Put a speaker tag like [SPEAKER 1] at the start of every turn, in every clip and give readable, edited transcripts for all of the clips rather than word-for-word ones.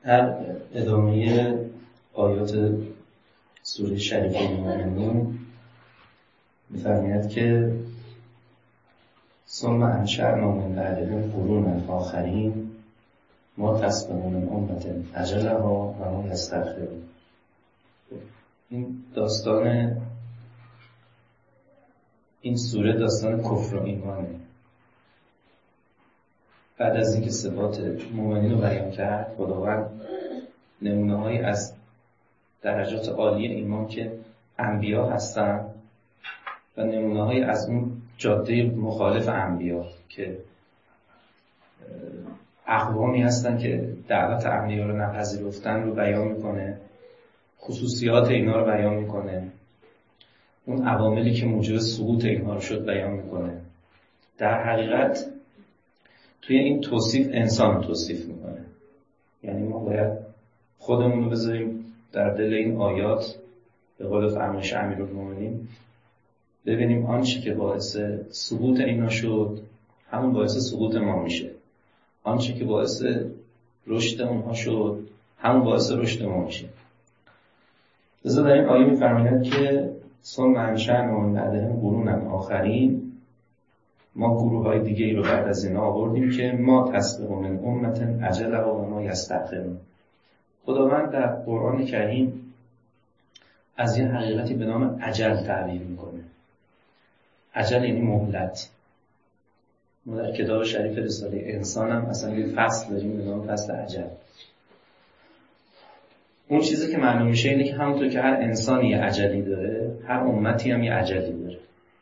[SPEAKER 1] در ادامه آیات سوره شریفه المؤمنون می‌فرماید که ثم انشأنا من بعدهم قرونا آخرین ما تسبق من امة اجلها و ما یستأخرون. این داستان این سوره داستان کفر و ایمانه. بعد از اینکه صفات مؤمنین رو بیان کرد، خداوند نمونه‌هایی از درجات عالی ایمان که انبیا هستن و نمونه‌هایی از اون جاده مخالف انبیا که اقوامی هستن که دعوت انبیا رو نپذیرفتن رو بیان میکنه، خصوصیات اینا رو بیان میکنه، اون عواملی که موجب سقوط اینها رو شد بیان میکنه. در حقیقت توی این توصیف انسان رو توصیف میکنه. یعنی ما باید خودمون رو بذاریم در دل این آیات، به قول فرمایش امیرالمومنین، ببینیم آنچه که باعث سقوط اینا شد همون باعث سقوط ما میشه، آنچه که باعث رشد اونها شد همون باعث رشد ما میشه. لذا در این آیه میفرماید که ثم انشأنا من بعدهم قرونا آخرین، ما گروه‌های دیگه ای رو بعد از اینا آوردیم که ما تسبق من امة اجلها و ما یستأخرون. خداوند در قرآن کریم از یه حقیقتی به نام اجل تعبیر میکنه. اجل یعنی مهلت. ما در کتاب شریف رساله انسان هم اصلا یه فصل داریم به نام فصل اجل. اون چیزی که معلوم میشه اینه که همونطور که هر انسانی یه اجلی داره، هر امتی هم یه اجلی داره.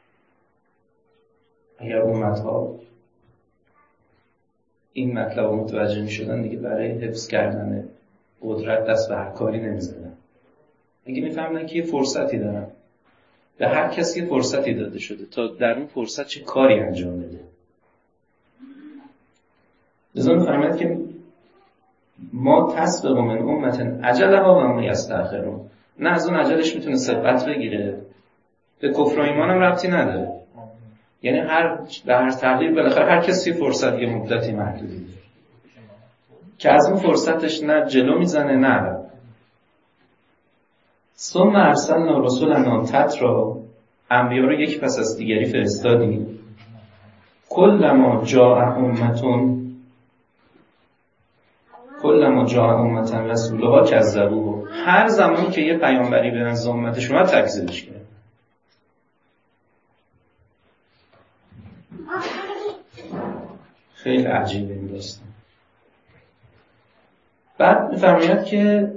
[SPEAKER 1] اگر امت‌ها این مطلب رو متوجه می‌شدن دیگه برای حفظ کردن قدرت دست به هر کاری نمی‌زدن. اگه می‌فهمن که یه فرصتی دارن، به هر کسی یه فرصتی داده شده تا در اون فرصت چه کاری انجام بده. لذا می‌فرماید که ما تسبق من امة اجلها و ما یستأخرون. نه از اون اجلش میتونه سبقت بگیره، به کفر و ایمان هم ربطی نداره. یعنی به هر تغییر بالاخره هر کسی فرصت یه مدتی محدودی داره که از اون فرصتش نه جلو میزنه نه عقب. ثم ارسلنا رسلنا تترا، انبیا رو یکی پس از دیگری فرستادیم. کلما جاء امة رسولها کذبوه، هر زمانی که یه پیامبری به نزد امتش اومد تکذیبش کرد. خیلی عجیبه این داستان. بعد می‌فرماید که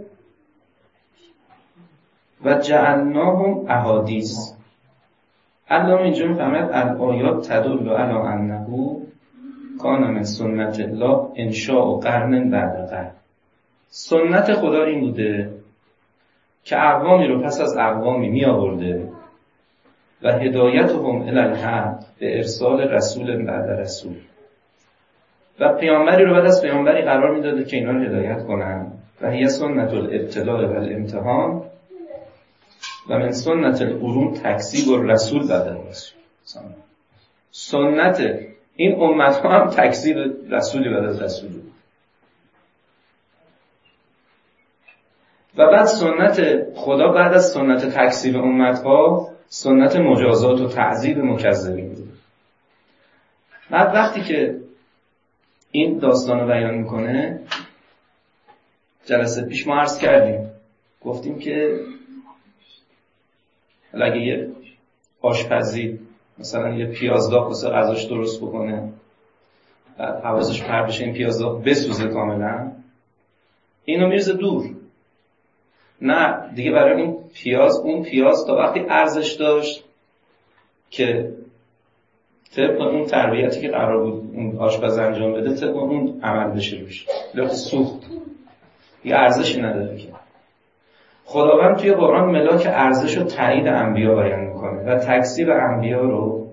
[SPEAKER 1] و جعلناهم احادیث. الله اینجا می‌فرماید الآیات تدل علی انه کان من سنت الله انشاء قرن بعد قرن. سنت خدا این بوده که اقوامی رو پس از اقوامی می آورده و هدایتهم الی الحق به ارسال رسول بعد رسول، و پیامبری رو بعد از پیامبری قرار میداده که اینا رو هدایت کنن. و هی سنت الابتلاء و الامتحان و من سنت القرون تکذیب الرسول بعد الرسول. سنت این امت ها هم تکذیب رسولی بعد از رسولی. و بعد سنت خدا بعد از سنت تکذیب امت ها سنت مجازات و تعذیب مکذبین بود. بعد وقتی که این داستان رو بیان میکنه، جلسه پیش ما عرض کردیم، گفتیم که اگه یه آشپزی مثلا یه پیازداغ واسه غذاش درست بکنه، بعد حواسش پرت بشه این پیازداغ بسوزه کاملا، اینو میرزه دور. نه دیگه برای این پیاز، اون پیاز تا وقتی ارزش داشت که طبق اون تربیتی که قرار بود اون آشپز انجام بده طبق اون عمل بشه روش، لکه سوخت یه ارزشی نداره که. خداوند توی قرآن ملاک ارزش و تایید انبیا بیان میکنه و تکذیب انبیا رو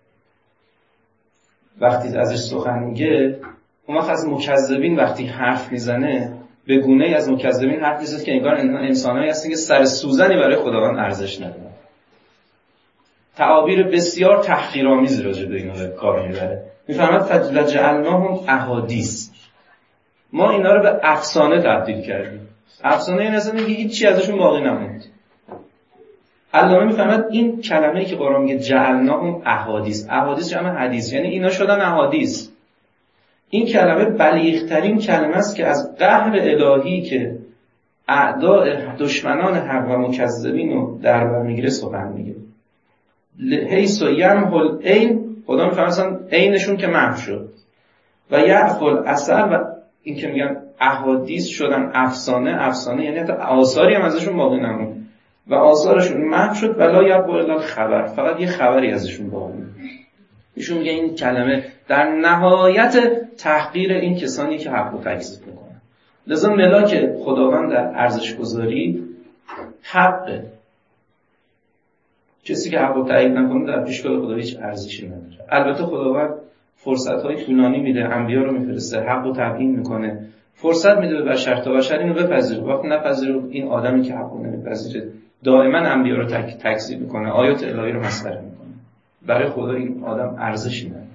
[SPEAKER 1] وقتی ازش سخن میگه، اون وقت از مکذبین وقتی حرف میزنه به گونه‌ای از مکذبین حرف میزنه که انگار انسانایی هستن که سر سوزنی برای خداوند ارزش ندارن. تعابیر بسیار تحقیرآمیز راجع به اینا به کار میبره. میفهمد فجعلناهم احادیث. ما اینا رو به افسانه تبدیل کردیم. افسانه این اصلا میگه هیچی ازشون باقی نموند. علامه میفهمد این کلمه‌ای که قرآن میگه جعلناهم احادیث، احادیث جمع حدیث، یعنی اینا شدن احادیث. این کلمه بلیغ‌ترین کلمه است که از قهر الهی که اعداء دشمنان حق و مکذبین رو در بر میگیره سخن میگه. حیث یمحل عین، خدا میفهمه اصلا عینشون که محو شد و یعقل اثر، و این که میگن احادیث شدن افسانه، افسانه یعنی حتی آثاری هم ازشون باقی نموند و آثارشون محو شد. ولا یبقى الا الخبر، فقط یه خبری ازشون باقی موند. ایشون میگه این کلمه در نهایت تحقیر این کسانی که حق رو تکذیب میکنن. لذا ملاک خداوند در ارزش گذاری حقه. کسی که حق رو تایید نکنه در پیشگاه خدا هیچ ارزشی نداره. البته خداوند فرصت‌های طولانی میده، انبیا رو میفرسته، حق رو تبیین میکنه، فرصت میده به بشر تا بشر اینو بپذیره. وقتی نپذیره، این آدمی که حق رو نمیپذیره دائما انبیا رو تکذیب میکنه، آیات الهی رو مسخره میکنه. برای خدا این آدم ارزشی نداره.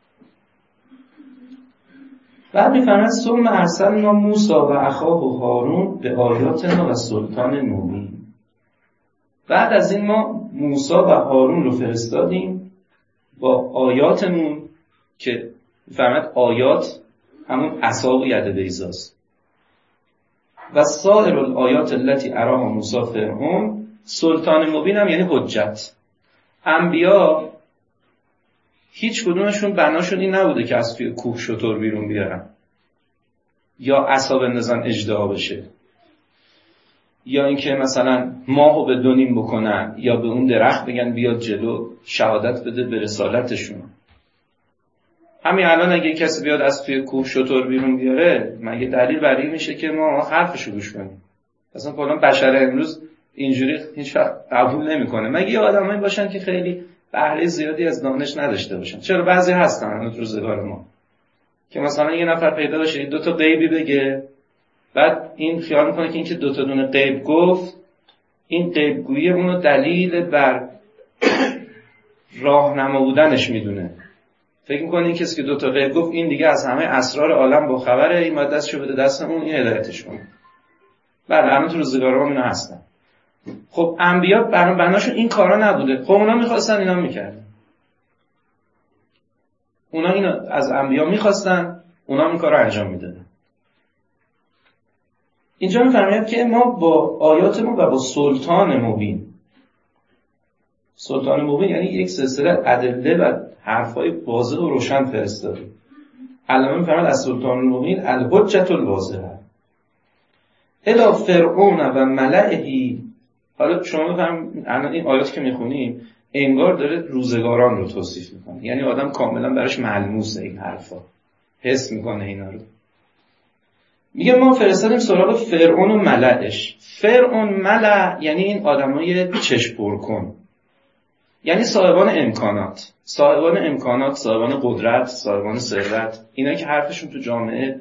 [SPEAKER 1] بعد میفرماید ثم ارسلنا موسی و اخاه هارون به آیاتنا و سلطان مبین. بعد از این ما موسی و هارون رو فرستادیم با آیاتمون، که میفرماید آیات همون عصا و ید بیضاست. و سایر الآیات التي اراها موسی فرعون، سلطان مبین هم یعنی حجت. انبیا هیچ کدومشون بناشون این نبوده که از توی کوه شتر بیرون بیارن، یا عصا بندازن اژدها بشه، یا اینکه مثلا ماهو به دو نیم بکنن، یا به اون درخت بگن بیاد جلو شهادت بده به رسالتشون. همین الان اگه کسی بیاد از توی کوه شتر بیرون بیاره، مگه دلیل بر این میشه که ما حرفشو گوش کنیم؟ اصلا کلا بشر امروز اینجوری هیچ وقت قبول نمیکنه، مگه یه آدمایی باشن که خیلی بهره زیادی از دانش نداشته باشن. چرا بعضی هستن هنوز روزگار ما که مثلا یه نفر پیدا باشه دو تا غیبی بگه، بعد این خیال میکنه که این که دو تا دونه غیب گفت، این غیبگویی اونو دلیل بر راهنما بودنش میدونه. فکر میکنه این کسی که دو تا غیب گفت این دیگه از همه اسرار عالم با خبره، این باید دستشو بده دست اون، این هدایتش کنه. بله همین تو روزگار ما اینا هستن. خب انبیا بناشون این کارا نبوده. خب اونا میخواستن اینا میکردن. اونا اینو از انبیا میخواستن، اونا این کارو انجام میدادن. اینجا میفرماید که ما با آیاتمون و با سلطان مبین. سلطان مبین یعنی یک سلسله ادله و حرفای واضح و روشن فرستادیم. علامه میفرماید از سلطان مبین الحجة الواضحه الی فرعون و ملئه. حالا شما بفهم الان این آیات که میخونیم انگار داره روزگاران رو توصیف میکنه، یعنی آدم کاملا براش ملموسه این حرفا، حس میکنه اینا رو. میگه ما فرستادیم سراغ فرعون و ملئش. فرعون ملأ یعنی این آدمای چشم پر کن، یعنی صاحبان امکانات، صاحبان قدرت، صاحبان ثروت، اینا که حرفشون تو جامعه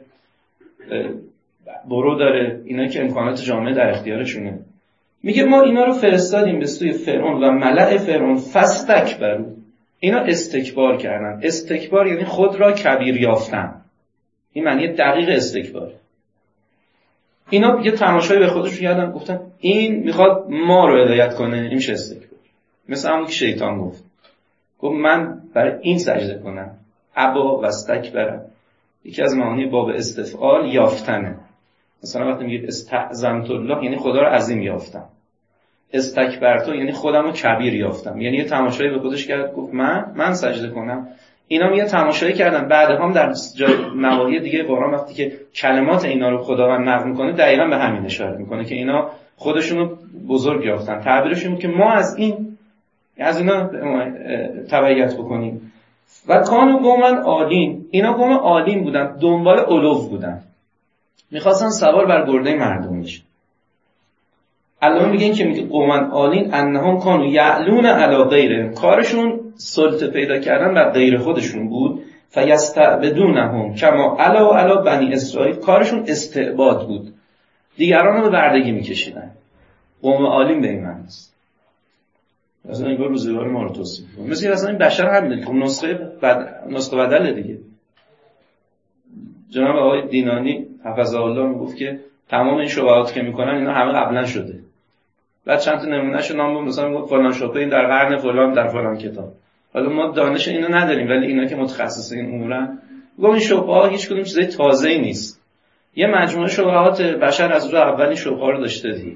[SPEAKER 1] برو داره، اینا که امکانات جامعه در اختیارشونه. میگه ما اینا رو فرستادیم به سوی فرعون و ملأ فرعون فاستکبروا. اینا استکبار کردن. استکبار یعنی خود را کبیر یافتن. این معنی دقیق استکبار. اینا یه تماشایی به خودشون کردن، گفتن این میخواد ما رو هدایت کنه، این میشه استکبار. مثل همون که شیطان گفت من برای این سجده کنم. ابا و استکبر یکی از معانی باب استفعال یافتنه. مثلا وقتی میگید استعظمت الله یعنی خدا رو عظیم یافتم، استکبرتو یعنی خودم رو کبیر یافتم، یعنی یه تماشایی به خودش کرد، گفت من سجده کنم. اینا یه تماشایی کردن. بعدها هم در جای نواحی دیگه قرآن وقتی که کلمات اینا رو خداوند نقل میکنه دقیقاً به همین اشاره میکنه که اینا خودشونو بزرگ یافتن. تعبیرشون که ما از اینا تبعیت بکنیم. و کانوا قوما عالین، اینا قوم عالین بودن، دنبال علو بودن، میخواستن سوار بر گرده مردم بشن. الان میگه این که میگه قوما عالین انهم کانوا یعلون علی غیرهم، کارشون سلطه پیدا کردن بر غیر خودشون بود. فیستعبدونهم کما علی بنی اسرائیل، کارشون استعباد بود، دیگران رو به بردگی میکشیدن. قوم عالین به این معنی است. مثلا این روزگار ما رو توصیف می‌کنه. مثلا اصلا این بشر همینه که نسخه بدل دیگه. جناب آقای دینانی حفظه الله میگفت که تمام این شبهات که میکنن اینا همه قبلا شده. بعد چند تا نمونهشو نام بود، مثلا میگفت فلان شبهه این در قرن فلان در فلان کتاب. حالا ما دانش اینو نداریم، ولی اینا که متخصص این امورن میگم این شبهه هیچ کدوم چیزای تازه‌ای نیست. یه مجموعه شبهات بشر از روز اولین شبهه رو داشته دیگه.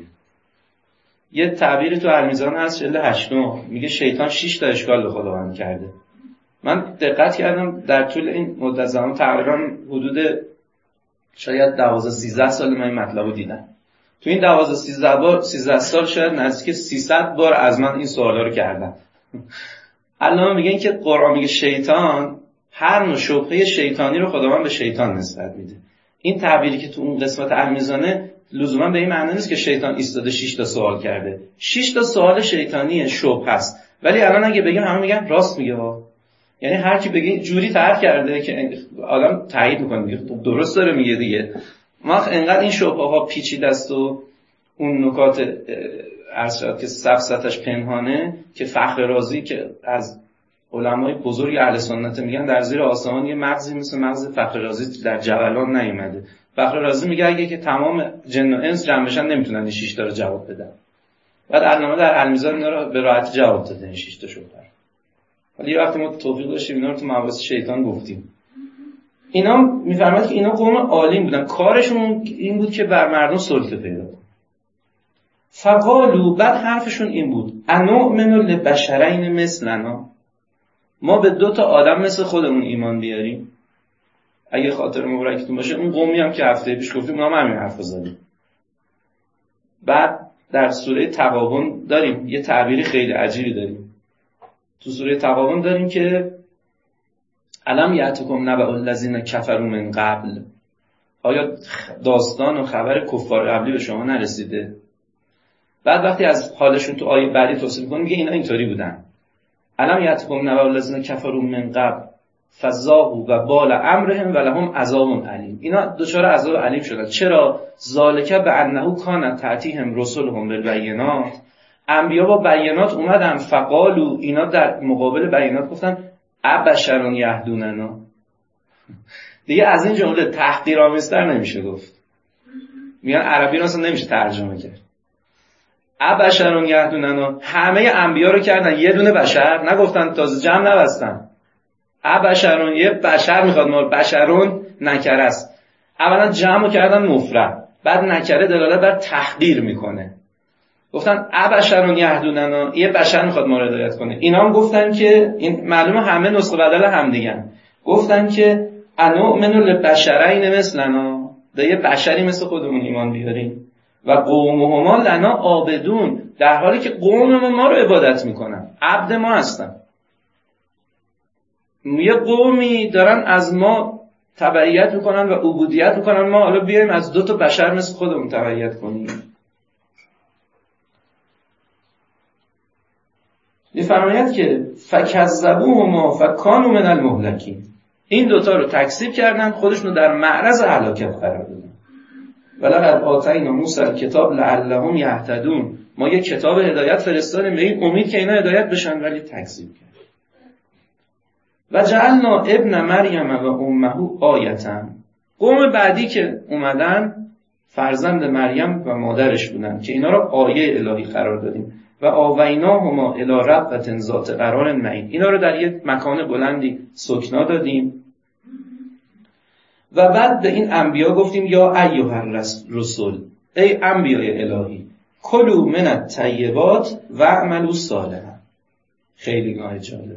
[SPEAKER 1] یه تعبیری تو المیزان هست جلد 8 میگه شیطان 6 تا اشکال به خداوند کرده. من دقت کردم در طول این مدت زمان تقریبا حدود شاید 12-13 سال من این مطلب رو دیدم. تو این 12-13 سال شاید نزدیک 300 بار از من این سوالا رو کردم. الان میگن که قرآن میگه شیطان هر نوع شبهه شیطانی رو خداوند به شیطان نسبت میده. این تعبیری که تو اون قسمت المیزانه لزوما به این معنی نیست که شیطان ایستاده 6 تا سوال کرده. 6 تا سوال شیطانی شبهه است. ولی الان اگه بگیم همه میگن راست میگه ها. یعنی هر کی بگه جوری طرح کرده که آدم تایید میکنه میگه درست داره میگه دیگه. ما انقدر این شبهه ها پیچیده است و اون نکات ارشاد که سفسطش پنهانه که فخر رازی که از علمای بزرگ اهل سنت میگن در زیر آسمان یه مغزی مثل مغز فخر رازی در جولان نیومده. فخر رازی میگه اگه که تمام جن و انس جمع بشن نمیتونن این 6 تا رو جواب بدن. بعد علامه در المیزان اینا رو به راحتی جواب داده این 6 تا شبهه. ولی یه وقتی ما توفیق داشتیم اینا رو تو مباحث شیطان گفتیم. اینا میفرماد که اینا قوم عالم بودن، کارشون این بود که بر مردم سلطه پیدا کنن. فقالو، بعد حرفشون این بود انؤمن لبشرین مثلنا، ما به 2 تا آدم مثل خودمون ایمان بیاریم. اگه خاطر مبارکتون باشه اون قومی هم که هفته پیش گفتیم اونا هم همین حرفو زدیم. بعد در سوره تغابن داریم یه تعبیری خیلی عجیبی داریم. تو سوره تغابن داریم که الم یأتکم نبأ الذین کفروا من قبل، آیا داستان و خبر کفار قبلی به شما نرسیده؟ بعد وقتی از حالشون تو آیه بعدی توصیف می‌کنه میگه اینا اینطوری بودن. الم یأتکم نبأ الذین کفروا من قبل فذاقوا وبال امرهم ولهم عذاب علیم. اینا دچار عذاب علیم شدن. چرا؟ ذالک بانه کان تأتیهم رسلهم بالبینات، انبیا با بینات اومدن. فقالو، اینا در مقابل بینات گفتن ابشرون یهدوننا. دیگه از این جمله تحقیرآمیزتر نمیشه گفت. میگن عربی اصلا نمیشه ترجمه کرد. ابشرون یهدوننا، همه انبیا رو کردن یه دونه بشر، نگفتن تازه جمع نبستن. ابشرون، یه بشر میخواد، ما بشرون نکره است. اولا جمع کردن مفرد، بعد نکره دلالت بر تحقیر میکنه. گفتن ابشرون یهدوننا، یه بشر میخواد ما رو هدایت کنه. اینا هم گفتن که این معلومه همه نسخه بدل هم دیگه، گفتن که انؤمن لبشرین مثلنا، به یه بشری مثل خودمون ایمان بیاریم. و قومهما لنا عابدون، در حالی که قوم ما رو عبادت میکنن، عبد ما هستن. یه قومی دارن از ما تبعیت میکنن و عبودیت میکنن، ما حالا بیایم از 2 تا بشر مثل خودمون تبعیت کنیم. می‌فرماید که فکذبوهما فکانوا من المهلکین، این 2 تا رو تکذیب کردن، خودشون رو در معرض هلاکت قرار دادن. ولقد آتینا موسی الکتاب لعلهم یهتدون، ما یه کتاب هدایت فرستادیم به این امید که اینا هدایت بشن، ولی تکذیب کرد. و جعلنا ابن مریم و امه آیةً، قوم بعدی که اومدن فرزند مریم و مادرش بودن که اینا رو آیه الهی قرار دادیم. و آویناهما الی ربوة ذات قرار معین، اینا رو در یک مکان بلندی سکنا دادیم. و بعد به این انبیا گفتیم یا ایها الرسول، ای انبیای الهی، کلوا من الطیبات و اعملوا صالحا. خیلی نکته جالبه.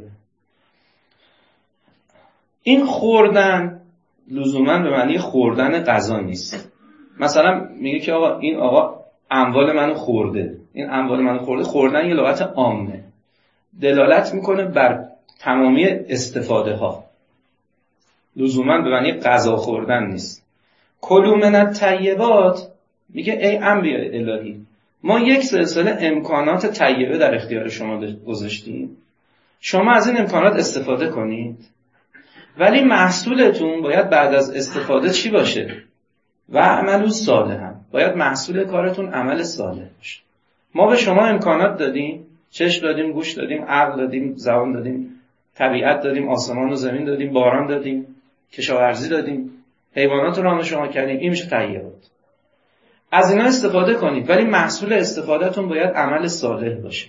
[SPEAKER 1] این خوردن لزوما به معنی خوردن غذا نیست. مثلا میگه که آقا این آقا اموال منو خورده، این اموال منو خورده، خوردن یه لغت عامه، دلالت میکنه بر تمامی استفاده ها، لزوما به معنی غذا خوردن نیست. کلوا من الطیبات، میگه ای انبیاء الهی، ما یک سلسله امکانات طیبه در اختیار شما گذاشتیم، شما از این امکانات استفاده کنید، ولی محصولتون باید بعد از استفاده چی باشه؟ و عملوا صالحا، باید محصول کارتون عمل صالح باشه. ما به شما امکانات دادیم، چشم دادیم، گوش دادیم، عقل دادیم، زبان دادیم، طبیعت دادیم، آسمان و زمین دادیم، باران دادیم، کشاورزی دادیم، حیوانات رو رام شما کردیم، این میشه طیبات. از اینا استفاده کنید، ولی محصول استفادهتون باید عمل صالح باشه.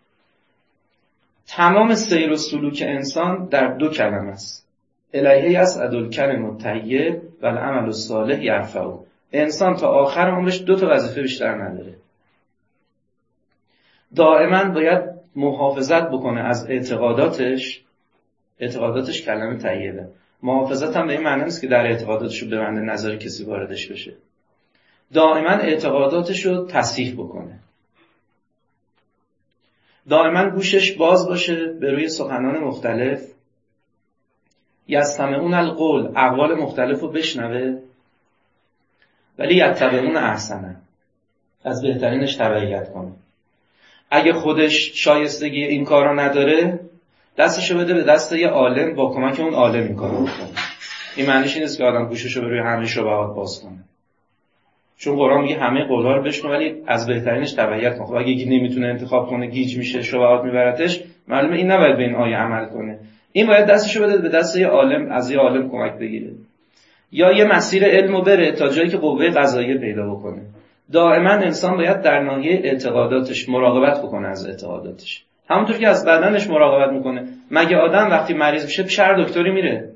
[SPEAKER 1] تمام سیر و سلوک انسان در 2 کلمه است: الیه یصعد الکلم الطیب و العمل الصالح یرفعه. انسان تا آخر عمرش 2 تا وظیفه بیشتر نداره. دائما باید محافظت بکنه از اعتقاداتش کلمه طیبه. محافظت هم به این معنی نیست که در اعتقاداتش رو ببنده، نظر کسی واردش بشه. دائما اعتقاداتش رو تصحیح بکنه. دائما گوشش باز باشه به روی سخنان مختلف. یستمعون القول، اقوال مختلف رو بشنوه، ولی یتبعون احسنه، از بهترینش تبعیت کنه. اگه خودش شایستگی این کارا نداره، دستشو بده به دست یه عالم، با کمک اون عالم این کارو بکنه. این معنیش نیست که آدم گوششو به روی همه شبهات باز کنه، چون قرآن میگه همه قول‌ها رو بشنو ولی از بهترینش تبعیت کن. خب اگه یکی نمیتونه انتخاب کنه، گیج میشه، شبهات میبرتش، معلومه این نباید به این آیه عمل کنه. این باید دستشو بده به دست یه عالم، از یه عالم کمک بگیره، یا یه مسیر علمو بره تا جایی که قوه قضاییه پیدا بکنه. دائما انسان باید در ناحیه اعتقاداتش مراقبت بکنه از اعتقاداتش، همونطور که از بدنش مراقبت میکنه. مگه آدم وقتی مریض میشه پیش هر دکتری میره؟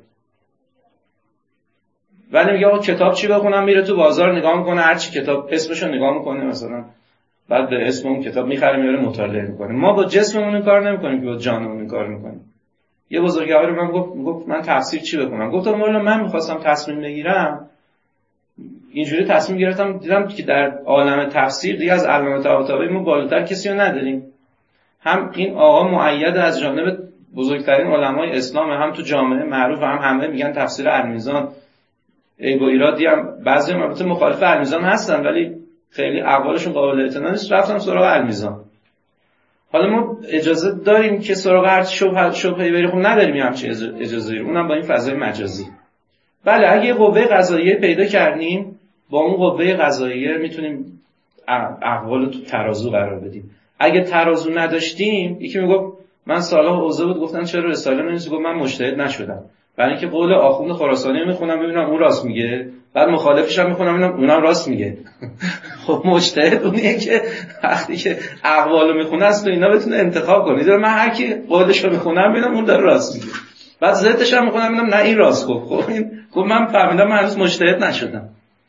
[SPEAKER 1] ولی میگه آقا کتاب چی بخونم، میره تو بازار نگاه میکنه، هر چی کتاب اسمشو نگاه میکنه مثلا، بعد به اسم اون کتاب میخره میاره مطالعه میکنه. ما با جسممون این کار نمیکنیم که با جانمون این کار میکنیم. یه بزرگواری من گفت من تفسیر چی بخونم؟ گفتم مولا من میخواستم تصمیم بگیرم، اینجوری تصمیم گرفتم، دیدم که در عالم تفسیر دیگه از علامه طباطبایی ما بالاتر کسی رو نداریم. هم این آقا مؤید از جانب بزرگترین علمای اسلام، هم تو جامعه معروف، هم همه میگن تفسیر المیزان. عیب و ایرادی هم بعضی البته مخالف المیزان هستن ولی خیلی اقوالشون قابل اعتنا نیست، رفتم سراغ المیزان. حالا ما اجازه داریم که سراغ هر شبهه‌ای بریم؟ خب نداریم همچین اجازه‌ای، اونم با این فضای مجازی. بله اگه یه قوه قضاییه پیدا کردیم، با اون قوه قضاییه میتونیم اقوال رو تو ترازو قرار بدیم. اگه ترازو نداشتیم، یکی میگفت من صالح اوضاع بود، گفتن چرا رساله نمی‌نویسی؟ گفت من مجتهد نشدم، برای اینکه قول آخوند خراسانی میخونم ببینم اون راست میگه، بعد مخالفش هم میخونم ببینم اونم راست میگه. خب مجتهد اونیه که وقتی که اقوالو میخونه است تو اینا بتونه انتخاب کنه. من هر کی قولش رو میخونم ببینم اون داره راست میگه، بعد ضدش هم میخونم ببینم نه این راست گفت. خب این گفت من فهمیدم، من هنوز مجتهد نشدم.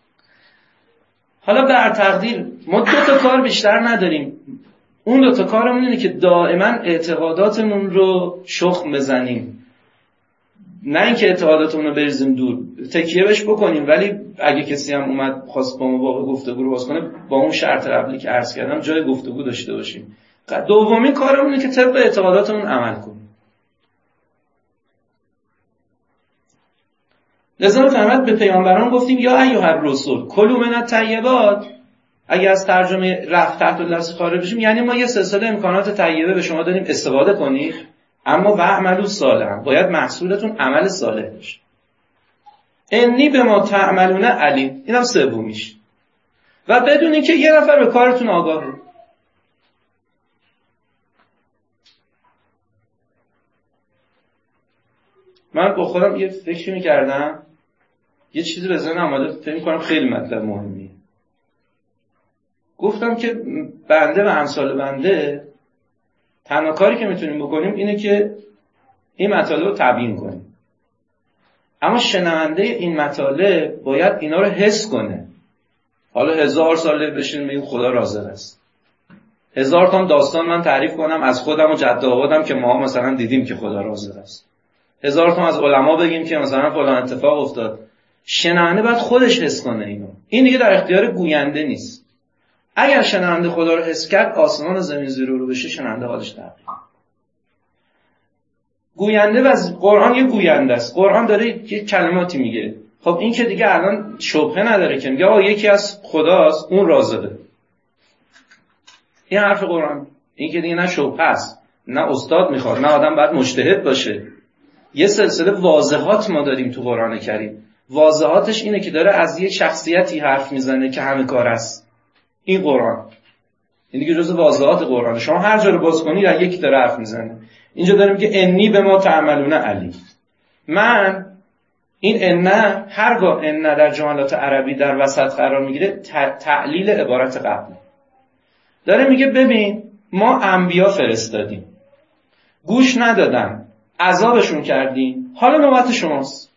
[SPEAKER 1] حالا بر تقدیر ما 2 تا کار بیشتر نداریم. اون 2 تا کارمون اینه که دائما اعتقاداتمون رو شخم بزنیم، نه اینکه اعتقاداتمون رو بریزیم دور، تکیه بهش بکنیم، ولی اگه کسی هم اومد خواست با ما گفتگو رو باز کنه، با اون شرط قبلی که عرض کردم جای گفتگو داشته باشیم. دومین کارمون اینه که طبق اعتقاداتمون عمل کنیم. لذا فرمود به پیامبران گفتیم یا ایها الرسول کلوا من الطیبات. اگه از ترجمه رفع تحت اللفظ خارج بشیم، یعنی ما یه سلسله امکانات طیبه به شما داریم، استفاده کنید، اما و عملو صالحا، باید محصولتون عمل صالح باشه. انی بما تعملون علیم، اینم سومیش. و بدونید که یه نفر به کارتون آگاهه. من با خودم یه فکری میکردم، یه چیزی به ذهنم اومده، فکر می‌کنم خیلی مطلب مهمیه. گفتم که بنده و امثال بنده تنها کاری که میتونیم بکنیم اینه که این مطالب رو تبیین کنیم، اما شنونده این مطالب باید اینا رو حس کنه. حالا 1000 ساله بشین بگیم خدا رازق است، 1000 تا داستان من تعریف کنم از خودم و جد آبادم که ما مثلا دیدیم که خدا رازق است، 1000 تا از علما بگیم که مثلا فلان اتفاق افتاد. شنونده باید خودش حس کنه اینو. این دیگه در اختیار گوینده نیست. اگر شنونده خدا رو حس کرد، آسمان و زمین زیر رو بشه، شنونده حالش تغییر. گوینده و قرآن یه گوینده است. قرآن داره یه کلماتی میگه. خب این که دیگه الان شبهه نداره که میگه آقا یکی از خداست، اون رازقه. این حرف قرآن. این که دیگه نه شبهه است، نه استاد میخواد، نه آدم باید مجتهد باشه. یه سلسله واضحات ما داریم تو قرآن کریم. واضحاتش اینه که داره از یه شخصیتی حرف میزنه که همه کار است. این قرآن. این دیگه جزء واضحات قرآن. شما هر جا رو باز کنید از یکی داره حرف میزنه. اینجا داریم که انی بما تعملون علیم. من این ان هرگاه ان در جملات عربی در وسط قرار میگیره تعلیل عبارت قبل داره. میگه ببین ما انبیا فرستادیم، گوش ندادن، عذابشون کردیم، حالا نوبت شماست.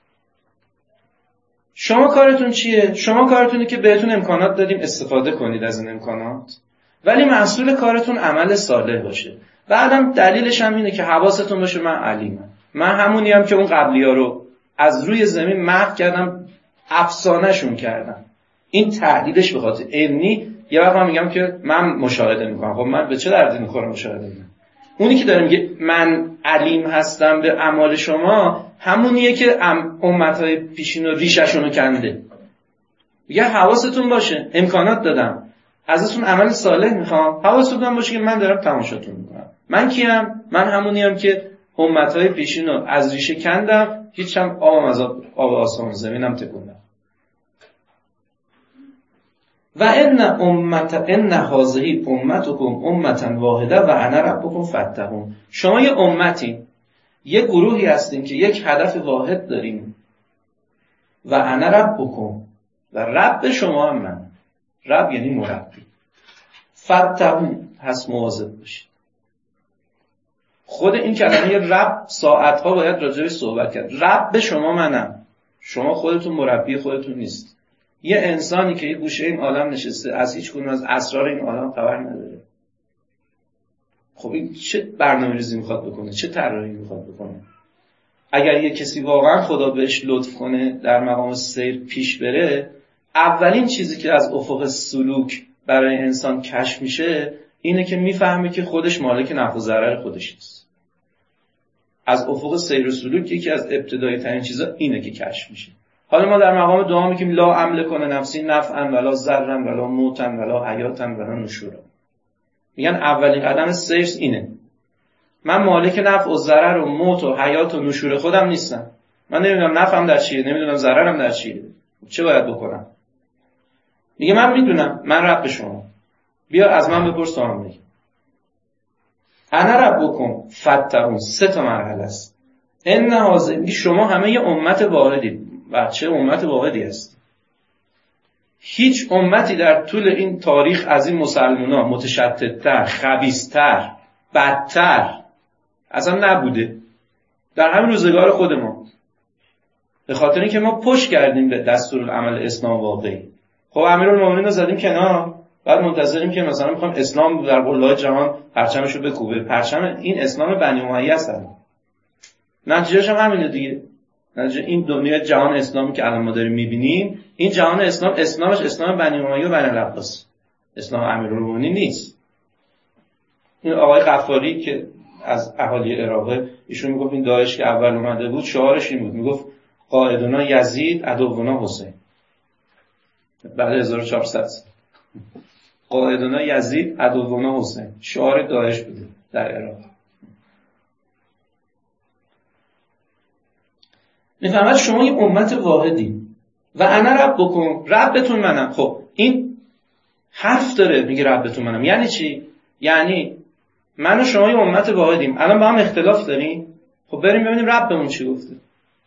[SPEAKER 1] شما کارتون چیه؟ شما کارتونه که بهتون امکانات دادیم استفاده کنید از این امکانات، ولی محصول کارتون عمل صالح باشه. بعدم دلیلش هم اینه که حواستون باشه من علیمم، من همونیم که اون قبلی‌ها رو از روی زمین محو کردم، افسانه‌شون کردم. این تعلیلش به خاطر علمی. یه وقت من میگم که من مشاهده میکنم، خب من به چه دردی میخوره مشاهده میکنم؟ اونی که داره میگه من علیم هستم به اعمال شما، همونیه که امتهای پیشین رو ریششون رو کنده. میگه حواستون باشه، امکانات دادم، ازتون عمل صالح میخوام، حواستون باشه که من دارم تماشاتون میکنم. من کیم؟ من همونیم که امتهای پیشین رو از ریشه کندم، هیچ هم آب آسمان زمینم تکوندم. و ان هذه امتکم امه واحده و انا ربکم فاتقون. شما یه امتی، یه گروهی هستین که یک هدف واحد داریم. و انا ربکم، و رب شما هم من. رب یعنی مربی. فاتقون هست مواظب باشید. خود این کلمه رب ساعتها باید راجعش صحبت کرد. رب شما منم، شما خودتون مربی خودتون نیست. یه انسانی که یه گوشه این عالم نشسته از هیچ کدوم از اسرار این عالم خبر نداره. خب این چه برنامه‌ریزی میخواد بکنه؟ چه طراحی میخواد بکنه؟ اگر یه کسی واقعا خدا بهش لطف کنه در مقام سیر پیش بره، اولین چیزی که از افق سلوک برای انسان کشف میشه اینه که میفهمه که خودش مالک نفع و ضرر خودش نیست. از افق سیر و سلوک یکی از ابتدایی ترین چیزا اینه که کشف میشه. حالا ما در مقام دعا میگیم لا املک نفسی نفعا ولا ضرا ولا موتا ولا حیاتا ولا نشورا. میگن اولین قدم سیر اینه. من مالک نفع و ضرر و موت و حیات و نشور خودم نیستم. من نمیدونم نفعم در چیه، نمیدونم ضررم در چیه. چه باید بکنم؟ میگه من میدونم، من رب شما. بیا از من بپرس تا من بگم. انا ربکم فاتقون. 3 مرحله است. ان هذه، شما همه یه امت واحدید. بچه امت واحدی هست. هیچ امتی در طول این تاریخ از این مسلمان‌ها متشددتر، خبیث‌تر، بدتر اصلا نبوده در همین روزگار خود ما. به خاطر اینکه ما پشت کردیم به دستورالعمل اسلام واقعی. خب امیرالمومنین رو زدیم کنار، بعد منتظریم که مثلا میخوام اسلام در قله‌های جهان پرچمشو بکوبه. پرچم این اسلام بنی امیه است. نتیجهش هم همینه دیگه. نتیجه این دنیای جهان اسلامی که الان ما داریم میبینیم، این جهان اسلامش اسلام بنی امیه و بنی العباس، اسلام امیرالمومنین نیست. این آقای غفاری که از اهالی عراقه، ایشون میگفت این داعش که اول اومده بود شعارش این بود، میگفت قائدنا یزید عدونا حسین. بعد 1400 قائدنا یزید عدونا حسین شعار داعش بوده در عراق. میفهمد شما یه امت واحدی و انا ربکم، ربتون منم. خب این حرف داره میگه ربتون منم، یعنی چی؟ یعنی من و شما یه امت واحدیم، الان با هم اختلاف داریم، خب بریم ببینیم ربمون چی گفته.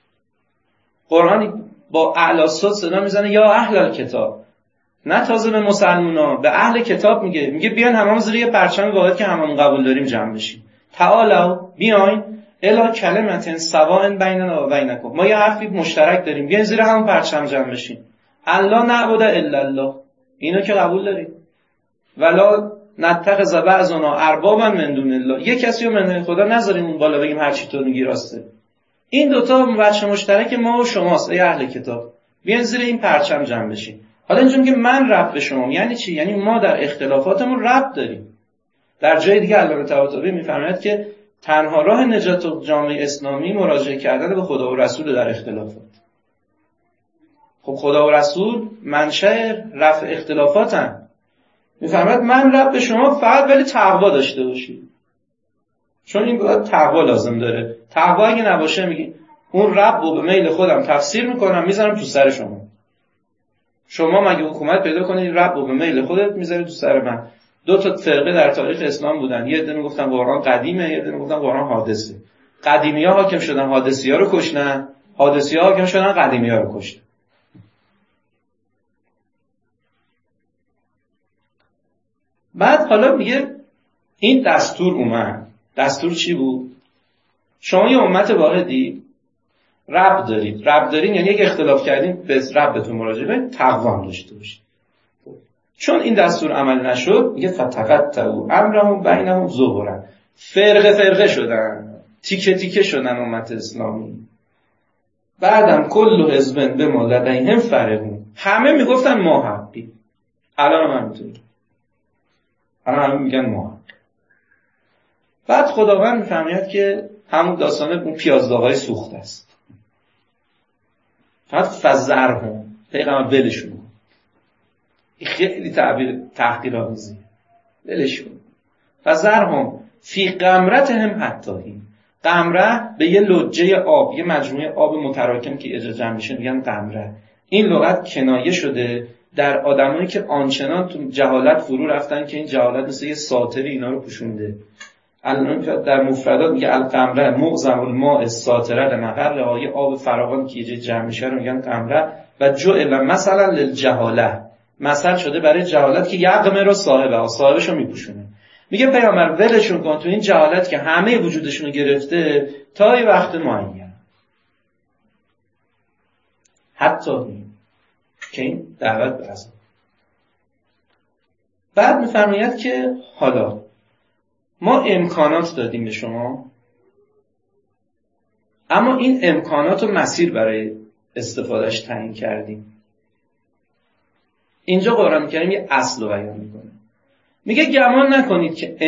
[SPEAKER 1] قرآن با اعلی صوت صدا میزنه یا اهل الکتاب، نه تازه به مسلمونا، به اهل کتاب میگه بیان هممون زیر یه پرچم واحد که هممون قبول داریم جمع بشیم. تعالوا بیاین الی کلمة سواء بیننا و بینکم، ما یه حرفی مشترک داریم، بیاین زیر همون پرچم جمع بشیم. الا نعبد الا الله، اینو که قبول داریم. ولا نتخذ بعضنا اربابا من دون الله، یه کسی رو من خدا نذاریم اون بالا بگیم هر چی تو میگی راسته. این دوتا بچه مشترک ما و شماست ای اهل کتاب، بیاین زیر این پرچم جمع بشیم. حالا اینجا میگه من رب شما، یعنی چی؟ یعنی ما در اختلافاتمون رب داریم. در جای دیگه علامه طباطبایی میفرماید که تنها راه نجات جامعه اسلامی مراجعه کردن به خدا و رسول در اختلافات. خب خدا و رسول منشأ رفع اختلافاتن. میفرماید من رب شما فقط ولی تقوا داشته باشید، چون این باید تقوا لازم داره. تقوا اگه نباشه میگی اون رب رو به میل خودم تفسیر میکنم میذارم تو سر شما. شما مگه حکومت پیدا کنید رب رو به میل خودت میذاری تو سر من؟ 2 فرقه در تاریخ اسلام بودن، یه عده میگفتن قرآن قدیمه، یه عده میگفتن قرآن حادثه. قدیمی‌ها حاکم شدن، حادثی‌ها رو کشتن، حادثی‌ها حاکم شدن، قدیمی‌ها رو کشتن. بعد حالا میگه این دستور اومد. دستور چی بود؟ شما یه امت واحدی رب دارید. رب دارین یعنی یک اختلاف کردین به ربتون مراجعه کنید، تقوا هم داشته باشید. چون این دستور عمل نشد میگه فتقطعوا امرهم بینهم زبرا، فرقه فرقه شدن، تیکه تیکه شدن امت اسلامی. بعدم کل حزب بما لدیهم فرحون، همه میگفتن ما حقی. الان هم همینطور، الان همه میگن ما حق. بعد خداوند میفهمید که همون داستان اون پیازداغای سوخته است. فقط فزرهم، پیغمبر ولشون کن. این خیلی تعبیر تحقیرآمیزیه. ولشون کن. فزرهم فی غمرتهم حتی، غمره به یه لجه آب، یه مجموعه آب متراکم که اجازه جمع میشه میگن غمره. این لغت کنایه شده در آدمایی که آنچنان تو جهالت فرو رفتن که این جهالت مثل یه ساطری اینا رو پوشونده. الان در مفردات میگه الغمره معظم الماء الساطره لمقر، آیه آب فراوان که یه جای جمع میشه رو میگن غمره. و جعل مثلا للجهاله، مثل شده برای جهالت که یغمر رو صاحبشو میپوشونه. میگه پیامبر ولشون کن تو این جهالت که همه وجودشون رو گرفته تا یه وقت معین، حتی که این دعوت به عذاب. بعد میفرماید که حالا ما امکانات دادیم به شما، اما این امکانات رو مسیر برای استفادهش تعیین کردیم. اینجا قرآن کریم یه اصل رو بیان میکنه. میگه گمان نکنید که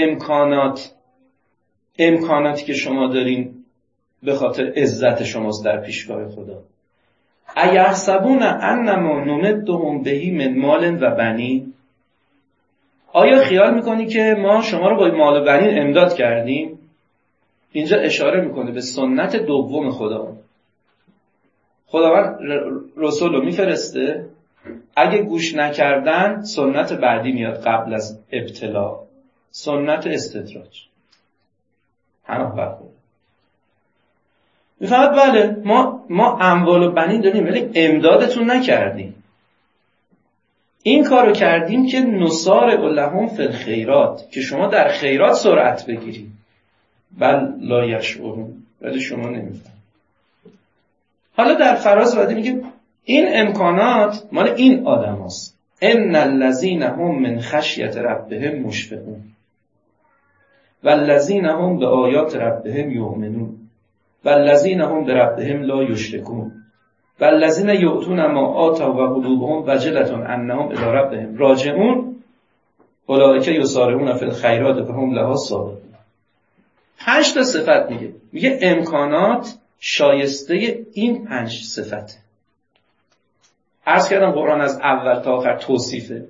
[SPEAKER 1] امکاناتی که شما دارین به خاطر عزت شماست در پیشگاه خدا. ایحسبون انما نمدهم به من مال و بنین، آیا خیال میکنی که ما شما رو با مال و بنین امداد کردیم؟ اینجا اشاره میکنه به سنت دوم خدا. خداوند رسول رو میفرسته، اگه گوش نکردن سنت بعدی میاد قبل از ابتلا، سنت استدراج. همه برخورد میفهمد بله ما اموال و بنین داریم ولی امدادتون نکردیم. این کارو کردیم که نصارع لهم فی الخیرات، که شما در خیرات سرعت بگیرید. بل لا یشعرون، ولی شما نمیفهمید. حالا در فراز بعدی میگه این امکانات مال این آدم هست. ان الذین هم من خشیت ربهم مشفقون والذین هم به آیات ربهم یؤمنون والذین هم بربهم لا یشرکون والذین یؤتون ما آتوا و قلوبهم وجلة انهم الی ربهم راجعون اولئک یسارعون فی الخیرات فهم لها سابقون. 5 تا صفت میگه امکانات شایسته این 5 صفته. عرض کردم قرآن از اول تا آخر توصیفه.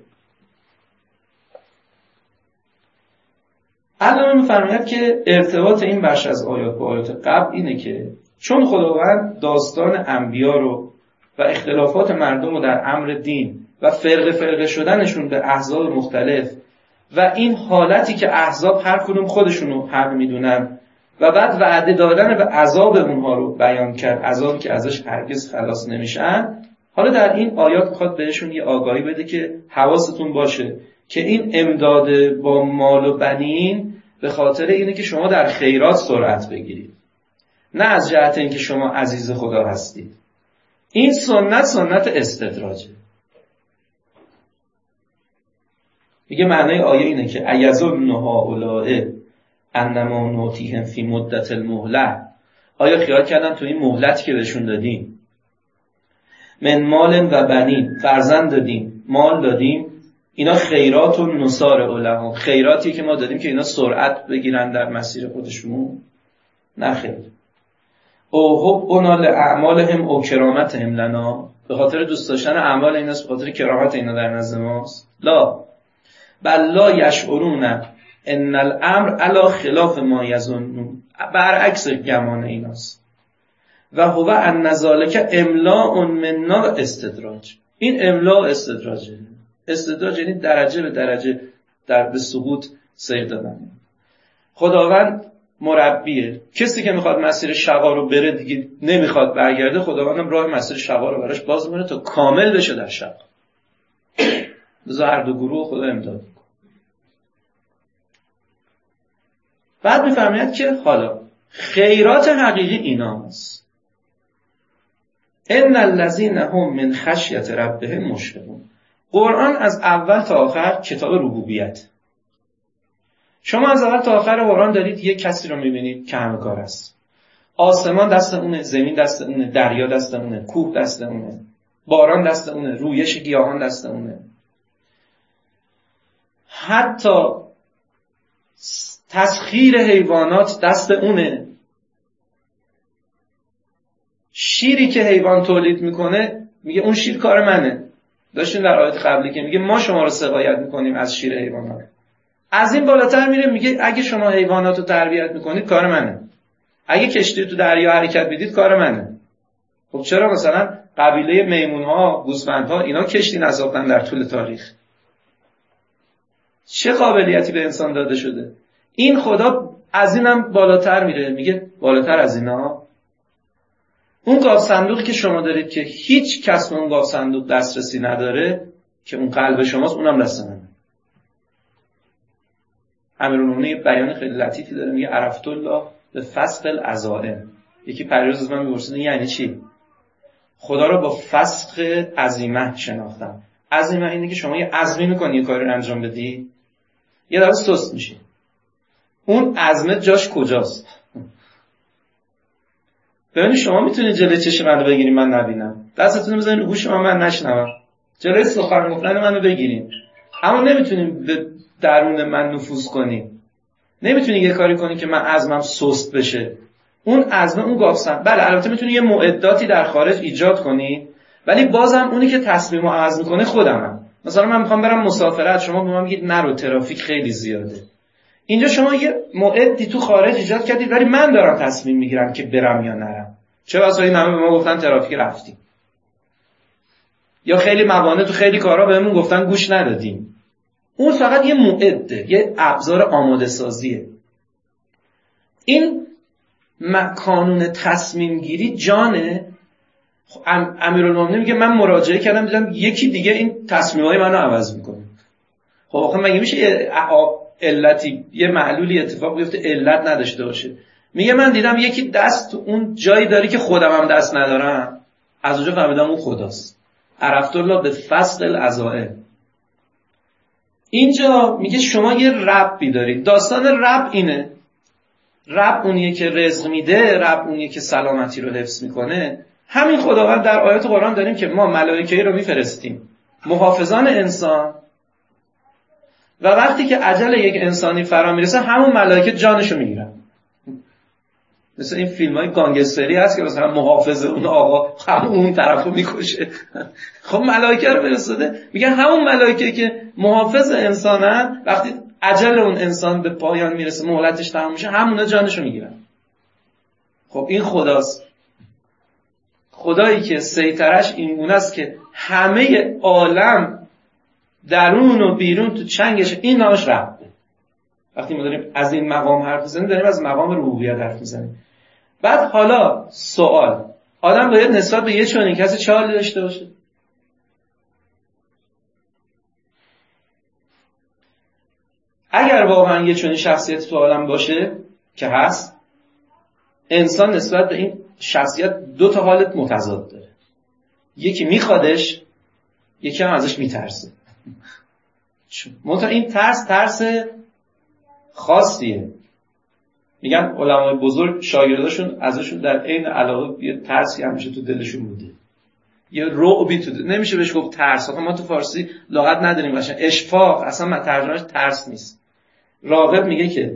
[SPEAKER 1] الان می‌فرماید که ارتباط این بخش از آیات با آیات قبل اینه که چون خداوند داستان انبیا رو و اختلافات مردم رو در امر دین و فرقه فرقه شدنشون به احزاب مختلف و این حالتی که احزاب هر کدوم خودشونو حق میدونن و بعد وعده دادن به عذاب اونها رو بیان کرد، عذابی که ازش هرگز خلاص نمیشن، حالا در این آیات میخواد بهشون یه آگاهی بده که حواستون باشه که این امداد با مال و بنین به خاطر اینه که شما در خیرات سرعت بگیرید، نه از جهت اینکه شما عزیز خدا هستید. این سنت استدراجه. میگه معنای آیه اینه که ایظن هؤلاء انما نوتیهم فی مدت المهله، آیا خیال کردن تو این مهلتی که بهشون دادیم من مال و بنین، فرزند دادیم، مال دادیم، اینا خیرات و نصار علما، خیراتی که ما دادیم که اینا سرعت بگیرن در مسیر خودشون؟ نه خیر. او حبنا لاعمالهم او کرامتهم لنا، به خاطر دوست داشتن اعمال ایناست، به خاطر کرامت اینا در نزد ماست؟ لا، بل لا یشعرون ان الامر علی خلاف ما یظنون، برعکس گمان ایناست. و هو ان ذلک املاء منا استدراج، این املاء استدراجه. استدراج یعنی درجه به درجه در به سقوط سیر دادن. خداوند مربیه. کسی که میخواد مسیر شقا رو بره دیگه نمیخواد برگرده، خداوندم راه مسیر شقا رو براش باز میکنه تا کامل بشه در شقا. بذار هر دو گروه خدا امداد میکنه. بعد میفرماید که حالا خیرات حقیقی ایناست. ان الذین هم من خشیت ربهم مشفقون. قرآن از اول تا آخر کتاب ربوبیت. شما از اول تا آخر قرآن دارید یک کسی رو میبینید که همه کار است. آسمان دست اونه، زمین دست اونه، دریا دست اونه، کوه دست اونه، باران دست اونه، رویش گیاهان دست اونه. حتی تسخیر حیوانات دست اونه. شیری که حیوان تولید میکنه میگه اون شیر کار منه. داشتیم در آیات قبلی که میگه ما شما رو سقایت میکنیم از شیر حیوانات. از این بالاتر میره میگه اگه شما حیوانات رو تربیت میکنید کار منه. اگه کشتی تو دریا حرکت بدید کار منه. خب چرا مثلا قبیله میمونها، گوسفندها اینا کشتی نساختن در طول تاریخ؟ چه قابلیتی به انسان داده شده؟ این خدا از اینم بالاتر میره، میگه بالاتر از اینا اون گاو صندوقی که شما دارید که هیچ کس به اون گاو صندوق دسترسی نداره که اون قلب شماست، اونم دست منه. امیرالمومنین یه بیان خیلی لطیفی داره، میگه عرفت الله به فسق العزائم. یکی پریروز از من میپرسید یعنی چی؟ خدا رو با فسق عزیمه شناختم. عزیمه اینه که شما یه عزمی میکنی یه کاری رو انجام بدی، یه دفعه سست میشی. اون عزمت جاش کجاست؟ ببینید شما میتونید جلوی چشم منو بگیرین من نبینم، دستتون رو بزنید گوش من نشنوم، جلوی سخن گفتن منو بگیرین، اما نمیتونین به درون من نفوذ کنین. نمیتونین یه کاری کنین که من عزمم سست بشه. اون عزم اون گاوسن. بله البته میتونین یه معداتی در خارج ایجاد کنین، ولی بازم اونی که تصمیم و عزم کنه خودمم. مثلا من میخوام برم مسافرت، شما به من میگید نرو ترافیک خیلی زیاده. اینجا شما یه معدی تو خارج ایجاد کردید، ولی من دارم تصمیم میگیرم که برم یا نرم. چه واسه این همه به ما گفتن ترافیک رفتیم، یا خیلی موانع تو خیلی کارا بهمون گفتن گوش ندادیم. اون فقط یه معده، یه ابزار آماده سازیه. این کانون تصمیم گیری جانه. امیرالمومنین میگه من مراجعه کردم دیدم یکی دیگه این تصمیمای منو عوض میکنه. خب آخه مگه میشه یه علتی، یه معلولی اتفاق بیفته علت نداشته باشه؟ میگه من دیدم یکی دست اون جایی داری که خودم هم دست ندارم، از اونجا فهمیدم اون خداست. عرفت الله به فسق العزائم. اینجا میگه شما یه ربی دارید. داستان رب اینه، رب اونیه که رزق میده، رب اونیه که سلامتی رو حفظ میکنه. همین خداوند در آیات قرآن داریم که ما ملائکه‌ای رو میفرستیم محافظان انسان، و وقتی که اجل یک انسانی فرا میرسه همون ملائکه جانشو میگیرن. مثل این فیلم‌های گانگستری هست که مثلا محافظ اون آقا همون طرفو میکشه. خب ملائکه رو فرستاده، میگه همون ملائکه که محافظ انسانن وقتی اجل اون انسان به پایان میرسه، مهلتش تمام میشه، همونا جانشو میگیرن. خب این خداست، خدایی که سیطرش این گونه است که همه عالم درون و بیرون تو چنگش. این نامش ربه. وقتی ما داریم از این مقام حرف میزنیم داریم از مقام ربوبیت حرف میزنیم. بعد حالا سوال، آدم باید نسبت به یه چنین کسی چه حالی داشته باشه؟ اگر واقعا یه چنین شخصیت تو عالم باشه که هست، انسان نسبت به این شخصیت دو تا حالت متضاد داره. یکی میخوادش، یکی هم ازش میترسه. این ترس خاصیه. میگن علمای بزرگ شاگرداشون ازشون در عین علاقه یه ترسی همیشه تو دلشون بوده، یه رعبی تو نمیشه بهش گفت ترس. آخه ما تو فارسی لغت نداریم باشه. اشفاق اصلا ترجمهش ترس نیست. راغب میگه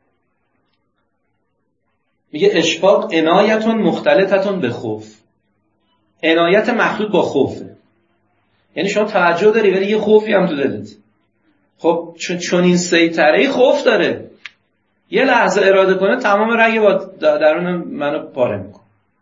[SPEAKER 1] اشفاق عنایتون مختلطتون به خوف. عنایت مخلوط با خوفه، یعنی شما توجه داری ولی یه خوفی هم تو دلت. خب چون این سیطره خوف داره، یه لحظه اراده کنه تمام رگ با درون منو پاره میکنه.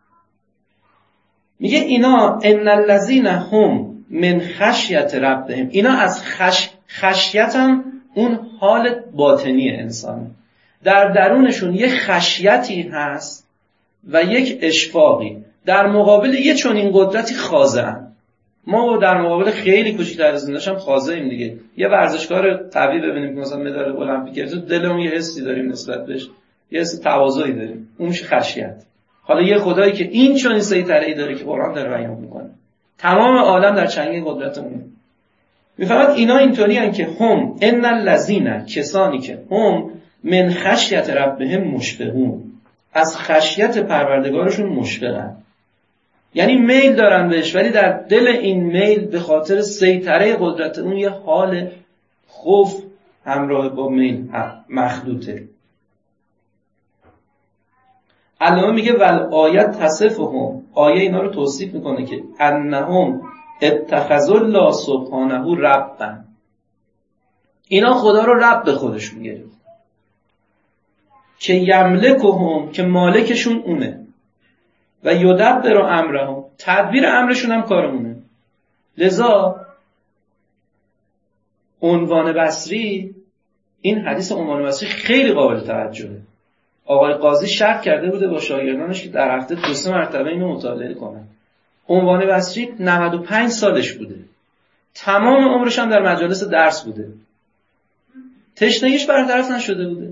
[SPEAKER 1] میگه اینا ان الذین هم من خشیت ربهم، اینا از خشیتن اون حال باطنی انسانه. در درونشون یه خشیتی هست و یک اشفاقی، در مقابل یه چنین قدرتی خاضعن. ما در مقابل خیلی کوچیک‌تر از این داشتم خاضعیم دیگه. یه ورزشکار قوی ببینیم که مثلا مدال المپیک گرفته، دلمون یه حسی داریم نسبت بهش، یه حس تواضعی داریم، اون میشه خشیت. حالا یه خدایی که این چنین سیطره‌ای داره که قرآن داره بیان میکنه، تمام عالم در چنگ قدرت اونه. میفهمد اینا اینطوریان که هم ان الذین، کسانی که هم من خشیت ربهم مشفقون، از خشیت پروردگارشون مشفقن، یعنی میل دارن بهش، ولی در دل این میل به خاطر سیطره قدرت اون یه حال خوف همراه با میل مخلوطه. علامه میگه ول آیت تصفهم، آیه اینا رو توصیف میکنه که انهم اتخذوا الله سبحانه ربا، اینا خدا رو رب به خودشون گرفت، که یملکهم، که مالکشون اونه، و یدبر امرهم، تدبیر امرشون هم کارمونه. لذا عنوان بصری، این حدیث عنوان بصری خیلی قابل توجهه. آقای قاضی شرط کرده بوده با شاگردانش که در هفته 2-3 مرتبه اینو مطالعه کنن. عنوان بصری 95 سالش بوده، تمام عمرش هم در مجالس درس بوده، تشنگیش برطرف نشده بوده.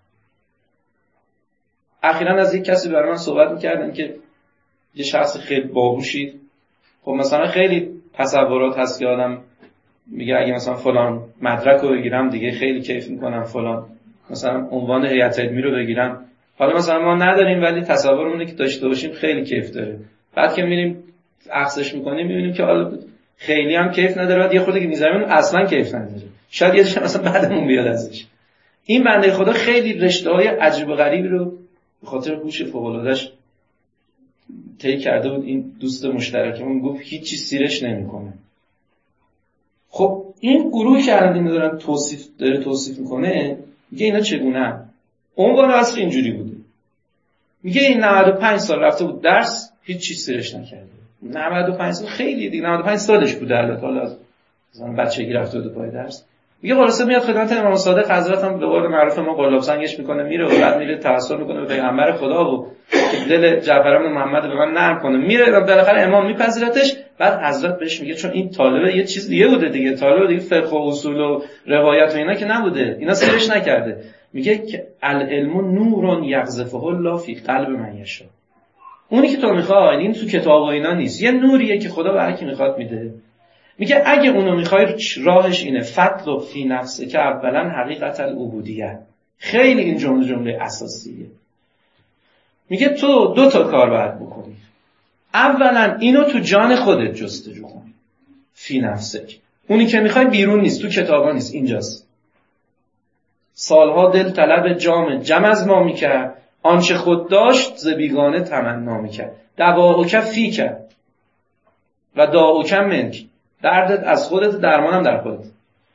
[SPEAKER 1] اخیراً از یک کسی برای من صحبت می‌کردن که یه شخص خیلی باهوشی، خب مثلا خیلی تصورات هست که آدم میگه اگه مثلا فلان مدرک رو بگیرم دیگه خیلی کیف میکنم، فلان مثلا عنوان هیئت علمی رو بگیرم، حالا مثلا ما نداریم ولی تصورمونه که داشته باشیم خیلی کیف داره. بعد که میریم عکسش میکنیم میبینیم که حالا خیلی هم کیف نداره، بعد یه خورده که میذاریم اصلا کیف نداره، شاید یه جا مثلا بعدمون بیاد ازش. این بنده خدا خیلی رشته‌های عجیب و غریبی رو به خاطر هوش فوق‌العاده‌اش طی کرده بود. این دوست مشترکمون گفت هیچی سیرش نمیکنه. خب این گروهی که الان اینو دارن توصیف میکنه، میگه اینا چگونه؟ عنوان اصل اینجوری بوده، میگه این 95 سال رفته بود درس، هیچ چیز سیرش نکرده. 95 سال خیلی دیگه، 95 سالش بوده البته، حالا مثلا بچگی رفته بود پای درس. میگه خلاصه میاد خدمت امام صادق حضرت هم به قول معروف ما قلاب سنگش میکنه میره، و بعد میره توسل میکنه به پیغمبر خدا و دل جعفر بن محمد به من نرم کنه، میره و بالاخره امام میپذیرتش. بعد حضرت بهش میگه چون این طالب یه چیز دیگه بوده دیگه، طالب دیگه فقه و اصول و روایت و اینا که نبوده، اینا سرش نکرده. میگه که العلم نور یقذفه الله فی قلب من یشاء، اونی که تو میخوای این تو کتاب و اینا نیست، یه نوریه که خدا به هر کی میخواد میده. میگه اگه اونو میخوای راهش اینه، فطلب فی نفسه که اولا حقیقت العبودیه. خیلی این جمله اساسیه. میگه تو 2 تا کار باید بکنی. اولا اینو تو جان خودت جستجو کن، فی نفسک، اونی که میخوای بیرون نیست، تو کتابا نیست، اینجاست. سالها دل طلب جام از ما میکرد، آنچه خود داشت ز بیگانه تمنا میکرد. دواؤک فیک و داؤک منک، دردت از خودت، درمانم در خودت.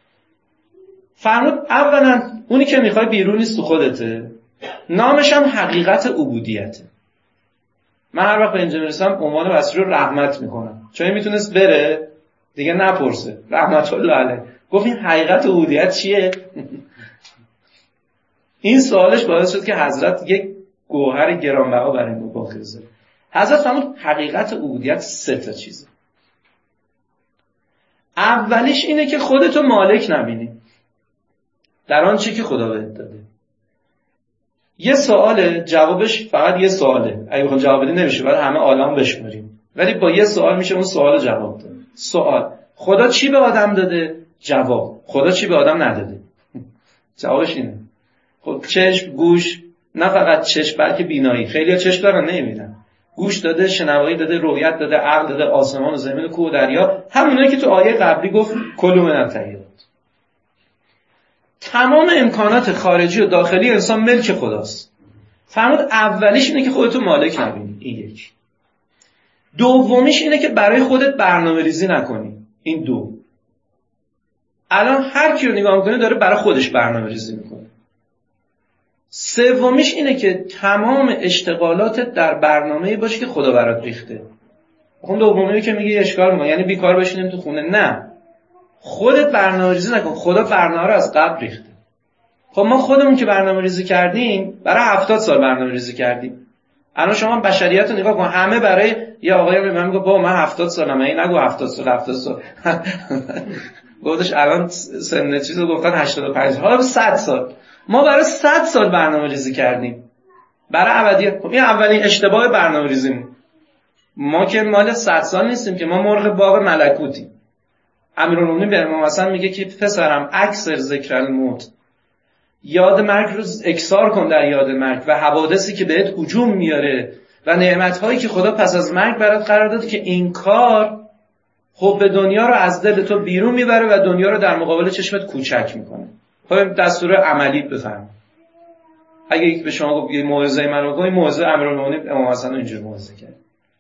[SPEAKER 1] فرمود اولا اونی که میخوای بیرون نیست، تو خودته، نامش هم حقیقت عبودیته. من هر وقت به اینجا میرسم عنوان بصری رو رحمت میکنم، چون این میتونست بره دیگه نپرسه، رحمت الله علیه. گفت این حقیقت عبودیت چیه؟ این سوالش باعث شد که حضرت یک گوهر گرانبها برای ما بخزه. حضرت فرمود حقیقت عبودیت 3 تا چیزه. اولیش اینه که خودتو مالک نبینی در آن چی که خدا بهت داده. یه سواله، جوابش فقط یه سواله، اگه بخوام جواب بدیم نمیشه، باید همه عالم بشماریم، ولی با یه سوال میشه اون سوال جواب داد. سوال: خدا چی به آدم داده؟ جواب: خدا چی به آدم نداده؟ جوابش اینه. خب چشم، گوش، نه فقط چشم بلکه بینایی. خیلی‌ها چشم دارن نمی‌بینن، گوش داده، شنوایی داده، رؤیت داده، عقل داده، آسمان و زمین و کوه و دریا، همونایی که تو آیه قبلی گفت کلوا من الطیبات. تمام امکانات خارجی و داخلی انسان ملک خداست. فرمود اولیش اینه که خودتو مالک نبینی، این یک. دومیش اینه که برای خودت برنامه ریزی نکنی، این 2. الان هر کی رو نگاه میکنه داره برای خودش برنامه ریزی میکنه. سومیش اینه که تمام اشتغالاتت در برنامه‌ای باشه که خدا برات ریخته. اون دومی که میگه اشکال میکنه، یعنی بیکار بشینیم تو خونه، نه، خودت برنامه‌ریزی نکن، خدا برنامه رو از قبل ریخته. خب ما خودمون که برنامه‌ریزی کردیم برای 70 سال برنامه‌ریزی کردیم. الان شما بشریت رو نگاه کن، همه برای یه آقایی به من میگه بابا من 70 سالمه، این نگو 70 سال گفتش الان سن چیزو گفتن 85، حالا 100 سال. ما برای 100 سال برنامه‌ریزی کردیم برای ابدیت. خب این اولین اشتباه برنامه‌ریزیمون. ما که مال 100 سال نیستیم که، ما مرغ باغ ملکوتیم. امیرالمومنین به امام حسن میگه که پسرم اکثر ذکر الموت، یاد مرگ رو اکثار کن در یاد مرگ و حوادثی که بهت هجوم میاره و نعمت‌هایی که خدا پس از مرگ برات قرار داده که این کار حب دنیا رو از دل تو بیرون میبره و دنیا رو در مقابل چشمت کوچک میکنه. خب دستور عملی بفهم. اگه یک به شما گفت موعظه منو بگو، این موعظه امیرالمومنین امام حسن رو اینجوری موعظه کرد.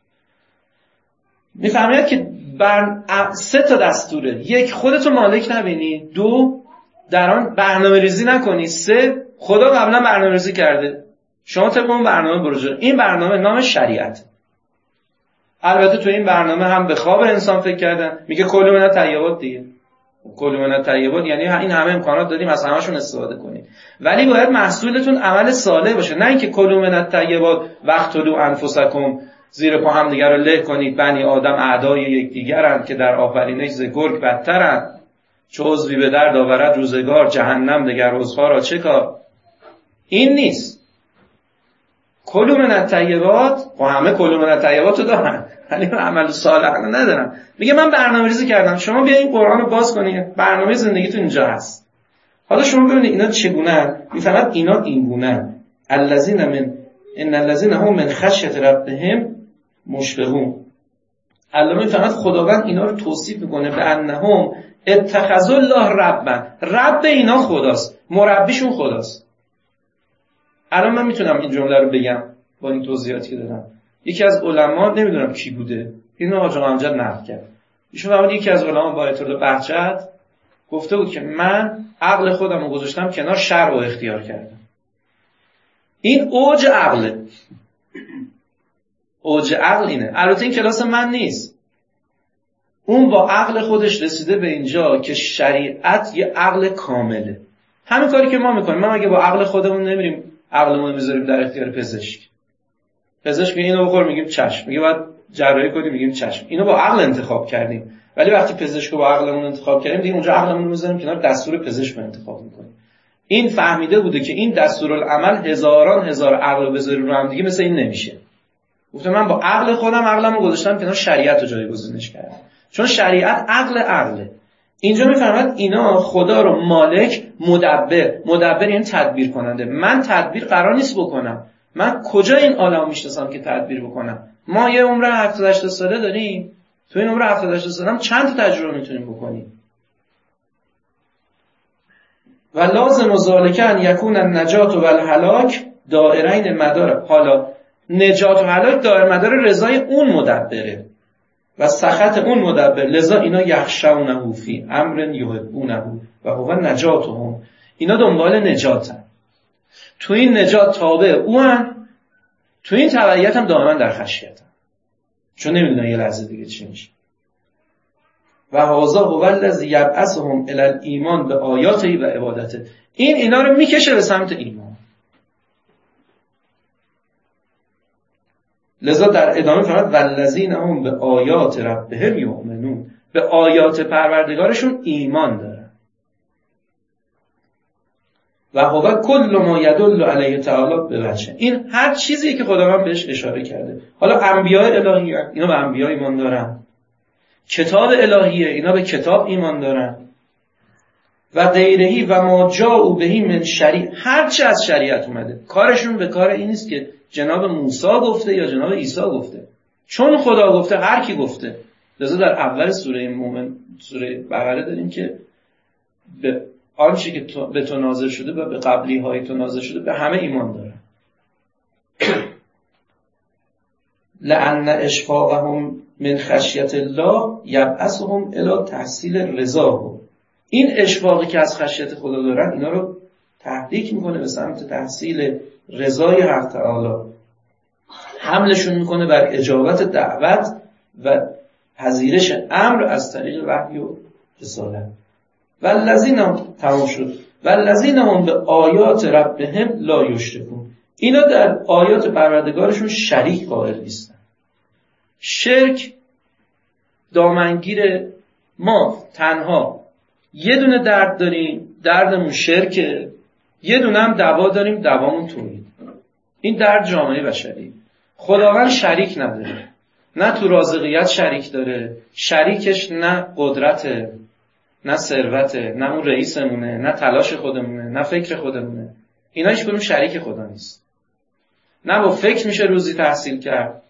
[SPEAKER 1] میفهمید که سه تا دستوره: یک، خودتو مالک نبینی; دو، در آن برنامه‌ریزی نکنی; سه، خدا قبلا برنامه‌ریزی کرده، شما طبق اون برنامه برو جلو. این برنامه نام شریعت. البته تو این برنامه هم به خواب انسان فکر کردن. میگه کلوا من الطیبات دیگه. کلوا من الطیبات یعنی این همه امکانات دادیم از همشون استفاده کنید، ولی باید محصولتون عمل صالح باشه، نه اینکه کلوا من الطیبات واقتلوا انفسکم، زیر پا هم دیگر رو له کنید. بنی آدم اعدای یکدیگرند که در آفرینش ز گرگ بدترند، چو عضوی به درد آورد روزگار، جهنم دگر عضوها را چه کار. این نیست. کلوا من الطیبات و همه کلوا من الطیبات رو دارن ولی عمل صالح ندارن. میگه من برنامه‌ریزی کردم، شما بیا این قرآن رو باز کنید، برنامه زندگیتون اینجا هست. حالا شما ببینید اینا چگونه‌اند. میفهمید اینا اینگونه الذین من ان الذین هم من خشیت ربهم مشفقون. علامه میفهمد خداوند اینا رو توصیف میکنه به انهم اتخذوا الله ربا. رب اینا خداست، مربیشون خداست. الان من میتونم این جمله رو بگم با این توضیحاتی که دادم. یکی از علما، نمیدونم کی بوده، اینو آقا امجد نقل کرد، ایشون فرمود یکی از علما با آیت الله بهجت گفته بود که من عقل خودم رو گذاشتم کنار، شرع رو اختیار کردم. این اوج عقله. اوج عقل اینه. البته این کلاس من نیست. اون با عقل خودش رسیده به اینجا که شریعت یه عقل کامله. همین کاری که ما میکنیم. ما اگه با عقل خودمون نمیریم عقلمون رو میذاریم در اختیار پزشک میگه اینو بخور، میگیم چشم. میگه باید جراحی کنیم، میگیم چشم. اینو با عقل انتخاب کردیم. ولی وقتی پزشکو با عقلمون انتخاب کردیم دیگه اونجا عقلمون رو میذاریم کنار، دستور پزشک رو انتخاب میکنیم. این فهمیده بوده که این دستورالعمل هزاران هزار عقل رو بذاری رو هم دیگه مثل این نمیشه. گفتم من با عقل خودم عقلمو گذاشتم کنار، شریعت رو جایگزینش کردم، چون شریعت عقله. اینجا میفهمد اینا خدا رو مالک، مدبر یعنی تدبیر کننده. من تدبیر قرار نیست بکنم. من کجا این عالمو میشناسم که تدبیر بکنم؟ ما یه عمر 70 ساله داریم. تو این عمر 70 ساله هم چند تا تجربه میتونیم بکنیم. و لازم ذالک ان یکون النجات و الهلاک دائرین مدار. حالا نجات و هلاک دائر مدار رضای اون مدبره و سخط اون مدبر. لذا اینا یخشونه فی امر یحبونه و هو نجاتهم. اینا دنبال نجاتن، تو این نجات تابع اون، تو این تبعیت هم دائما در خشیتن، چون نمیدونن یه لحظه دیگه چی میشه. و هذا هو الذی یبعثهم الی الایمان به آیاته و عبادته. این اینا رو میکشه به سمت ایمان. لذا در ادامه فرمود والذین هم به آیات ربهم یؤمنون. به آیات پروردگارشون ایمان دارن. و هو کل ما یدل علیه تعالی به وجه. این هر چیزی که خداوند بهش اشاره کرده. حالا انبیاء الهی اینا به انبیا ایمان دارن، کتاب الهیه اینا به کتاب ایمان دارن، و غیرهی و ما جاءوا بهی من شریع. هر چی از شریعت اومده کارشون به کار این نیست که جناب موسی گفته یا جناب عیسی گفته، چون خدا گفته، هر کی گفته. لذا در اول سوره مومن، سوره بقره داریم که به آنچه که به تو نازل شده و به قبلی های تو نازل شده به همه ایمان داره. لأن اشفاقهم من خشیت الله یبعثهم الی تحصیل رضاه. این اشفاقی که از خشیت خدا دارن اینا رو تحریک میکنه به سمت تحصیل رضای حق تعالی، حملشون میکنه بر اجابت دعوت و پذیرش امر از طریق وحی و رسالت. والذین تمام شد. والذین هم به آیات ربهم لا یشرکون، اینا در آیات پروردگارشون شریک قائل نیستن. شرک دامنگیر ما تنها یه دونه درد داریم، دردمون شرکه، یه دونه هم دوا داریم، دوامون توحید. این درد جامعه بشری. خداوند شریک نداره، نه تو رازقیت شریک داره، شریکش نه قدرته، نه ثروته، نه اون رئیسمونه، نه تلاش خودمونه، نه فکر خودمونه. اینا هیچ کدوم شریک خدا نیست. نه با فکر میشه روزی تحصیل کرد،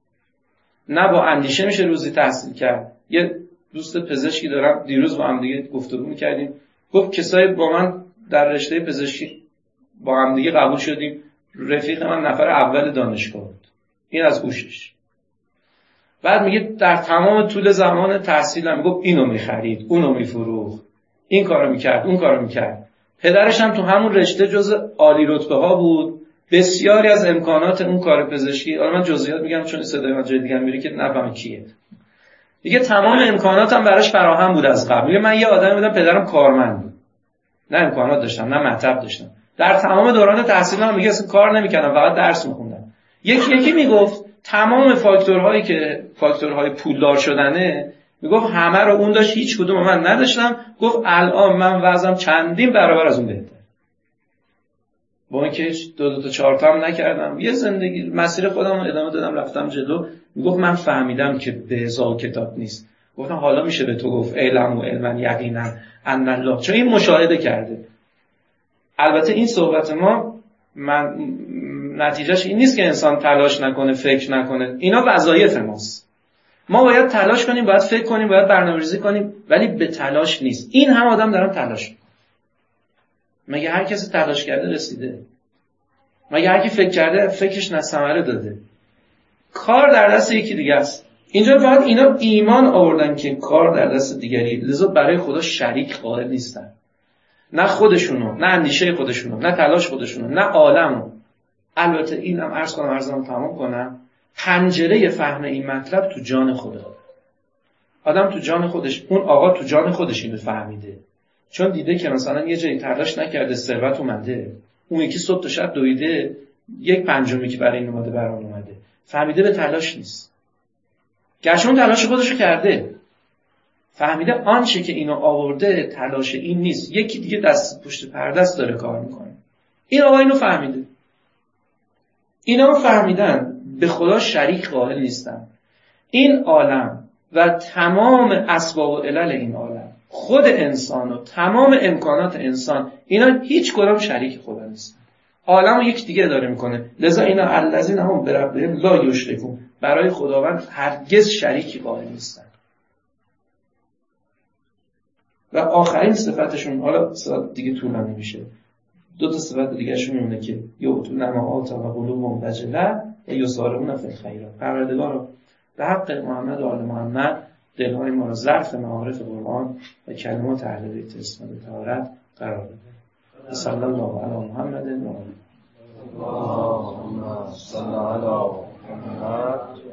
[SPEAKER 1] نه با اندیشه میشه روزی تحصیل کرد. یه دوست پزشکی دارم، دیروز با هم دیگه گفتگو میکردیم، گفت کسایی با من در رشته پزشکی با هم دیگه قبول شدیم، رفیق من نفر اول دانشگاه بود. این از هوشش. بعد میگه در تمام طول زمان تحصیلم گفت اینو میخرید، اونو میفروخت، این کارو میکرد، اون کارو میکرد. پدرش هم تو همون رشته جز عالی رتبه ها بود، بسیاری از امکانات اون کار پزشکی، حالا من جزئیات میگم چون صدای من جای دیگه میره که نفهمه کیه. دیگه تمام امکاناتم براش فراهم بود از قبل. میگه من یه آدمی بودم پدرم کارمند بود، نه امکانات داشتم نه مطب داشتم. در تمام دوران تحصیلم میگه اصلا کار نمیکردم، فقط درس میخوندم. یکی میگفت تمام فاکتورهایی که فاکتورهای پولدار شدنه، میگفت همه رو اون داشت، هیچ کدوم من نداشتم. گفت الان من وضعم چندین برابر از اون بهتره. با اینکه 2 تا 4 تا هم نکردم، یه زندگی مسیر خودم رو ادامه دادم، رفتم جلو. میگفت من فهمیدم که به هزار کتاب نیست. گفتم حالا میشه به تو گفت علم و علما یقینا ان الله، چون این مشاهده کرده. البته این صحبت ما من نتیجهش این نیست که انسان تلاش نکنه، فکر نکنه. اینا وظایف ماست. ما باید تلاش کنیم، باید فکر کنیم، باید برنامه‌ریزی کنیم، ولی به تلاش نیست. این هم آدم دارن تلاش میکنه. مگه هر کسی تلاش کرده رسیده؟ مگه هر کی فکر کرده فکرش ثمره داده؟ کار در دست یکی دیگه است. اینجا فقط اینا ایمان آوردن که کار در دست دیگری، لذا برای خدا شریک قائل نیستن. نه خودشونو، نه اندیشه خودشونو، نه تلاش خودشونو، نه عالمو. البته اینم عرضم تمام کنم، پنجره فهم این مطلب تو جان خدا. آدم تو جان خودش، اون آقا تو جان خودش اینو فهمیده، چون دیده که مثلا یه جایی تلاش نکرده ثروت اومده، اون یکی صبح تا شب دویده 1/5 که برای این اومده برام اومده، فهمیده به تلاش نیست. گرچه اون تلاش خودشو کرده، فهمیده آنچه که اینو آورده تلاش این نیست، یکی دیگه دست پشت پرده است داره کار میکنه. این آقا اینو فهمیده. اینا فهمیدن به خدا شریک قائل نیستن. این عالم و تمام اسباب و علل این عالم، خود انسان و تمام امکانات انسان، اینا هیچ کدام شریک خدا نیستن. عالم رو یک دیگه اداره میکنه. لذا اینا الذین هم بربهم لا یشرکون، برای خداوند هرگز شریکی قائل نیستن. و آخرین صفتشون، حالا صفت دیگه طولانی میشه، 2 تا صفت دیگه شون میمونه که یؤتون النماءات و قلوبهم وجلة و یسارعون فی الخیرات. پروردگارا به حق محمد و آل محمد دلهای ما را ظرف معارف قرآن و کلمات اهل بیت اسمت طهارت قرار بده. صلی الله علی محمد و آله. اللهم صل علی